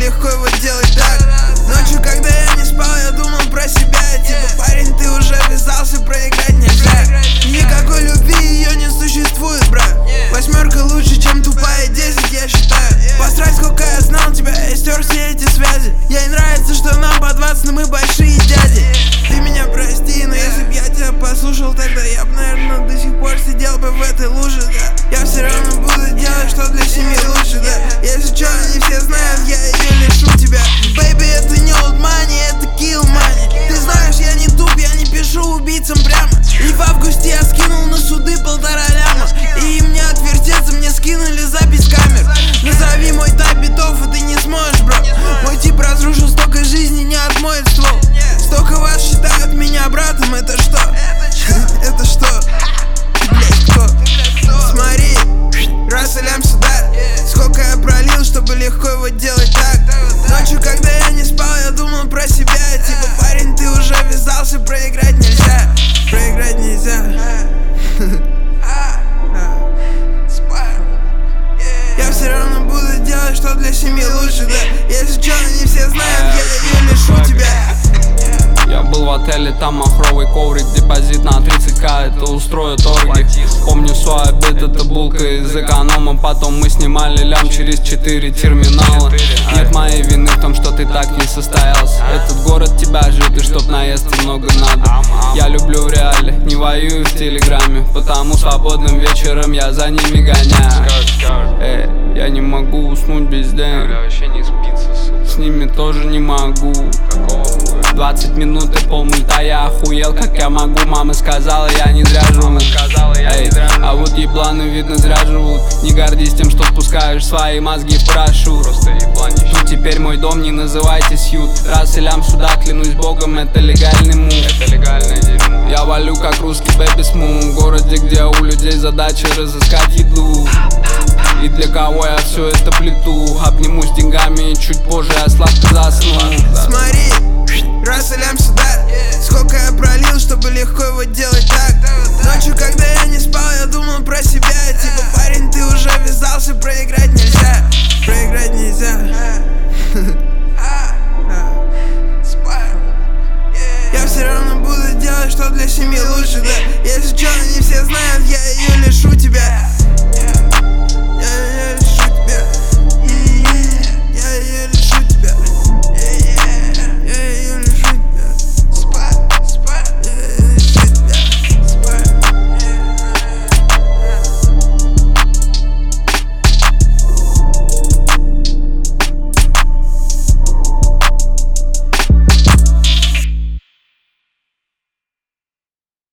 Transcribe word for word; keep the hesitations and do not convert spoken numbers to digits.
легко его делать так. Ночью, когда я не спал, я думал про себя. Типа, парень, ты уже ввязался, проиграть нельзя. Никакой любви, ее не существует, брат. Восьмерка лучше, чем тупая десять, я считаю. Посрать, сколько я знал тебя, я стер все эти связи. Ей нравится, что нам по двадцать, но мы большие дяди. Ты меня прости, но если б я тебя послушал, тогда я б, наверное, до сих пор сидел бы в этой луже, да. Я все равно буду делать, что для семьи лучше, да. Если чё, не все знают, я ее лишу тебя. Бэйби, это не old money, это kill money. Ты знаешь, я не туп, я не пишу убийцам прямо. И в августе я скинул на суды полтора ляма. И им не отвертеться, мне скинули запись камер. Назови мой тайп битов, и ты не сможешь, бро. Мой тип разрушил столько жизни, не отмоет ствол. Столько вас считают меня братом, это что? Это что? Ты, блядь, кто? Смотри, раз и лям сюда. Сколько я пролил, чтобы легко его делать так. Ночью, когда я не спал, я думал про себя. Типа, парень, ты уже ввязался, проиграть нельзя. Проиграть нельзя. Я все равно буду делать, что для семьи лучше, да. Если чё, не все знают, я ее лишу тебя. Я был в отеле, там махровый коврик, депозит на тридцать ка, это устрою торги. Помню свой обед, это булка из эконома. Потом мы снимали лям через четыре терминала. Нет моей вины в том, что ты так не состоялся. Этот город тебя ждет, и чтоб наесться много надо. Я люблю в реале, не воюю в телеграме. Потому свободным вечером я за ними гоняю. Эй, я не могу уснуть без денег. С ними тоже не могу. Двадцать минут и полмульта, я охуел, как я могу. Мама сказала, я не зря живу. Эй, а вот ебланы, видно, зря живут. Не гордись тем, что спускаешь свои мозги в парашют. Тут теперь мой дом, не называйте сьют. Раз и лям сюда, клянусь богом, это легальный мув. Я валю, как русский бэби сму. В городе, где у людей задача разыскать еду. И для кого я все это плету? Обнимусь деньгами и чуть позже я сладко засну. Смотри, раз и лям сюда. Сколько я пролил, чтобы легко его делать так. Ночью, когда я не спал, я думал про себя. Типа, парень, ты уже ввязался, проиграть нельзя. Проиграть нельзя. Я все равно буду делать, что для семьи лучше, да. Если чё, не все знают, я ее лишу тебя.